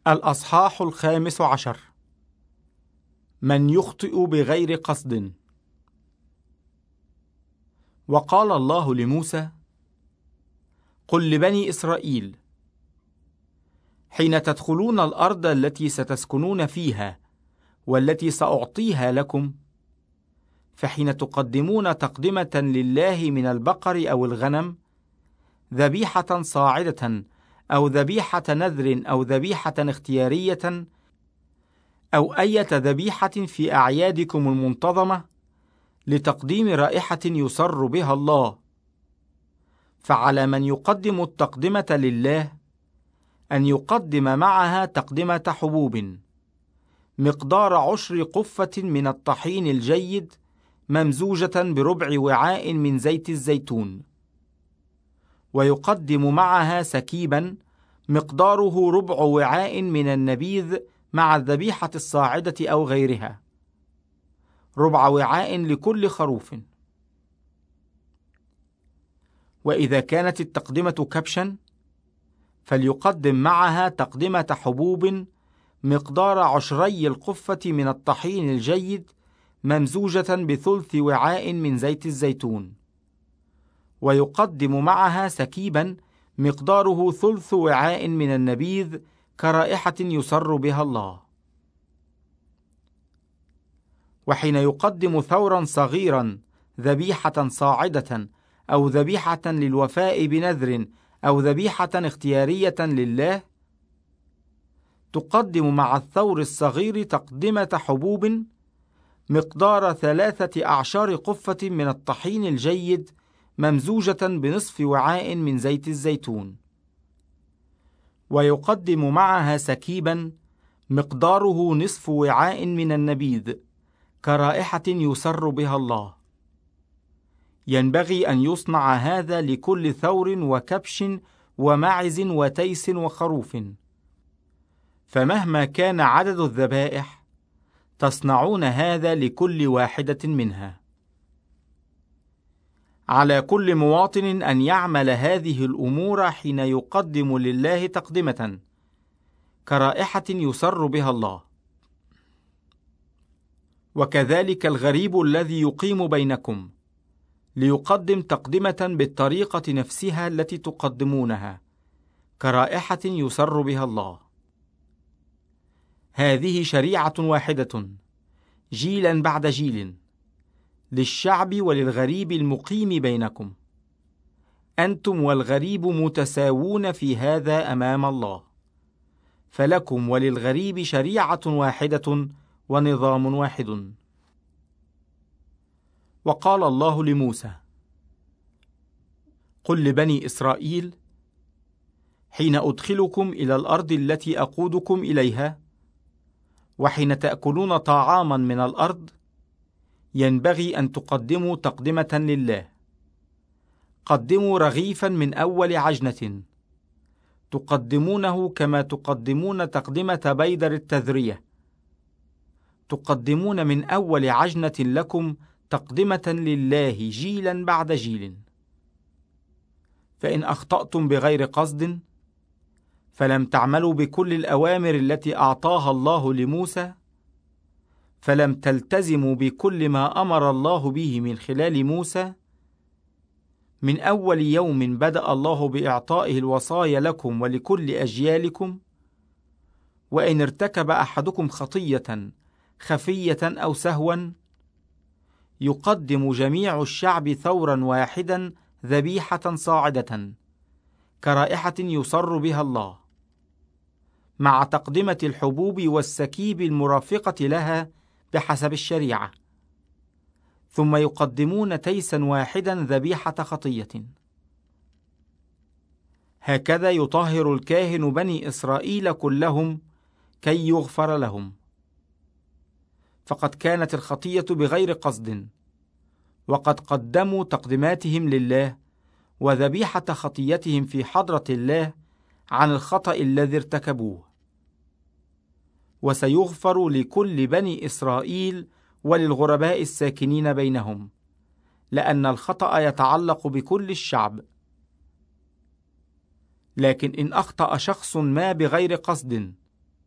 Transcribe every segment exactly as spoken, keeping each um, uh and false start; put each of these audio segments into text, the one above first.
الأصحاح الخامس عشر. من يخطئ بغير قصد. وقال الله لموسى: قل لبني إسرائيل: حين تدخلون الأرض التي ستسكنون فيها والتي سأعطيها لكم، فحين تقدمون تقدمة لله من البقر أو الغنم، ذبيحة صاعدة أو ذبيحة نذر أو ذبيحة اختيارية أو أية ذبيحة في أعيادكم المنتظمة لتقديم رائحة يسر بها الله، فعلى من يقدم التقدمة لله أن يقدم معها تقدمة حبوب مقدار عشر قفة من الطحين الجيد ممزوجة بربع وعاء من زيت الزيتون، ويقدم معها سكيبا مقداره ربع وعاء من النبيذ مع الذبيحة الصاعدة أو غيرها، ربع وعاء لكل خروف. وإذا كانت التقدمة كبشا، فليقدم معها تقدمة حبوب مقدار عشري القفة من الطحين الجيد ممزوجة بثلث وعاء من زيت الزيتون، ويقدم معها سكيبا مقداره ثلث وعاء من النبيذ كرائحة يسر بها الله. وحين يقدم ثورا صغيرا ذبيحة صاعدة أو ذبيحة للوفاء بنذر أو ذبيحة اختيارية لله، تقدم مع الثور الصغير تقدمة حبوب مقدار ثلاثة أعشار قفة من الطحين الجيد ممزوجة بنصف وعاء من زيت الزيتون، ويقدم معها سكيبا مقداره نصف وعاء من النبيذ كرائحة يسر بها الله. ينبغي أن يصنع هذا لكل ثور وكبش وماعز وتيس وخروف، فمهما كان عدد الذبائح تصنعون هذا لكل واحدة منها. على كل مواطن أن يعمل هذه الأمور حين يقدم لله تقدمة كرائحة يسر بها الله. وكذلك الغريب الذي يقيم بينكم ليقدم تقدمة بالطريقة نفسها التي تقدمونها كرائحة يسر بها الله. هذه شريعة واحدة جيلا بعد جيل للشعب وللغريب المقيم بينكم، أنتم والغريب متساوون في هذا أمام الله، فلكم وللغريب شريعة واحدة ونظام واحد. وقال الله لموسى: قل لبني إسرائيل: حين أدخلكم إلى الأرض التي أقودكم إليها، وحين تأكلون طعاما من الأرض، ينبغي أن تقدموا تقدمة لله. قدموا رغيفا من أول عجنة، تقدمونه كما تقدمون تقدمة بيدر التذرية، تقدمون من أول عجنة لكم تقدمة لله جيلا بعد جيل. فإن أخطأتم بغير قصد، فلم تعملوا بكل الأوامر التي أعطاها الله لموسى، فلم تلتزموا بكل ما أمر الله به من خلال موسى، من أول يوم بدأ الله بإعطائه الوصايا لكم ولكل أجيالكم، وإن ارتكب أحدكم خطية خفية أو سهوا، يقدم جميع الشعب ثورا واحدا ذبيحة صاعدة كرائحة يسر بها الله، مع تقدمة الحبوب والسكيب المرافقة لها بحسب الشريعة، ثم يقدمون تيسا واحدا ذبيحة خطية. هكذا يطهر الكاهن بني إسرائيل كلهم كي يغفر لهم. فقد كانت الخطية بغير قصد، وقد قدموا تقدماتهم لله وذبيحة خطيتهم في حضرة الله عن الخطأ الذي ارتكبوه. وسيغفر لكل بني إسرائيل وللغرباء الساكنين بينهم، لأن الخطأ يتعلق بكل الشعب. لكن إن أخطأ شخص ما بغير قصد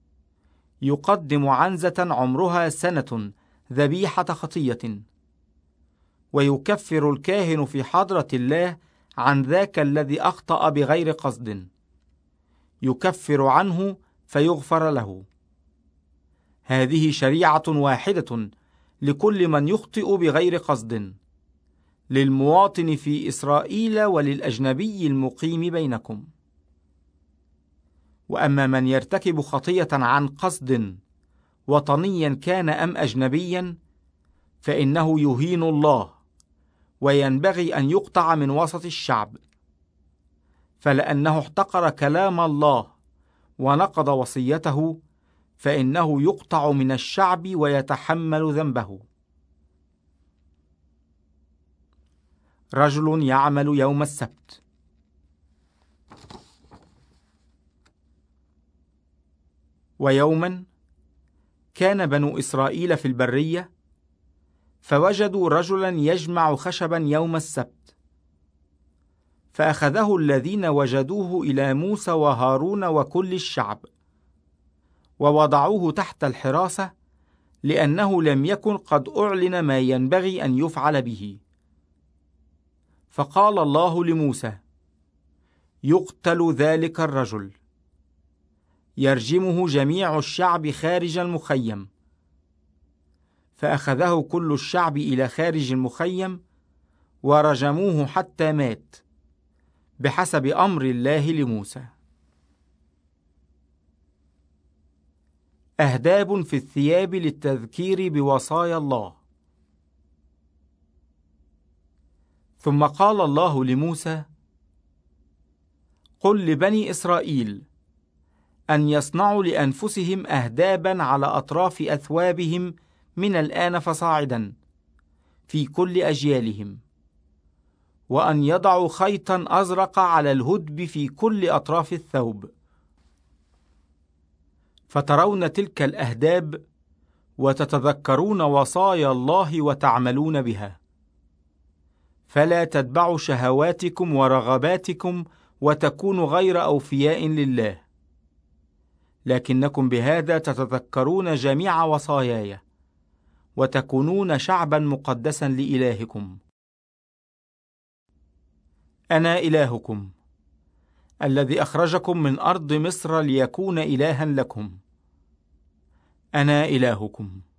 يقدم عنزة عمرها سنة ذبيحة خطية، ويكفر الكاهن في حضرة الله عن ذاك الذي أخطأ بغير قصد، يكفر عنه فيغفر له. هذه شريعة واحدة لكل من يخطئ بغير قصد، للمواطن في إسرائيل وللأجنبي المقيم بينكم. وأما من يرتكب خطية عن قصد، وطنيا كان أم أجنبيا، فإنه يهين الله، وينبغي أن يقطع من وسط الشعب. فلأنه احتقر كلام الله ونقض وصيته، فإنه يقطع من الشعب ويتحمل ذنبه. رجل يعمل يوم السبت. ويوما كان بنو إسرائيل في البرية، فوجدوا رجلا يجمع خشبا يوم السبت، فأخذه الذين وجدوه إلى موسى وهارون وكل الشعب، ووضعوه تحت الحراسة، لأنه لم يكن قد أعلن ما ينبغي أن يفعل به. فقال الله لموسى: يقتل ذلك الرجل، يرجمه جميع الشعب خارج المخيم. فأخذه كل الشعب إلى خارج المخيم، ورجموه حتى مات، بحسب أمر الله لموسى. أهداب في الثياب للتذكير بوصايا الله. ثم قال الله لموسى: قل لبني إسرائيل أن يصنعوا لأنفسهم أهدابا على أطراف أثوابهم من الآن فصاعدا في كل أجيالهم، وأن يضعوا خيطا أزرق على الهدب في كل أطراف الثوب. فترون تلك الأهداب وتتذكرون وصايا الله وتعملون بها، فلا تتبعوا شهواتكم ورغباتكم وتكونوا غير أوفياء لله، لكنكم بهذا تتذكرون جميع وصاياي، وتكونون شعبا مقدسا لإلهكم. أنا إلهكم الذي أخرجكم من أرض مصر ليكون إلها لكم. أنا إلهكم.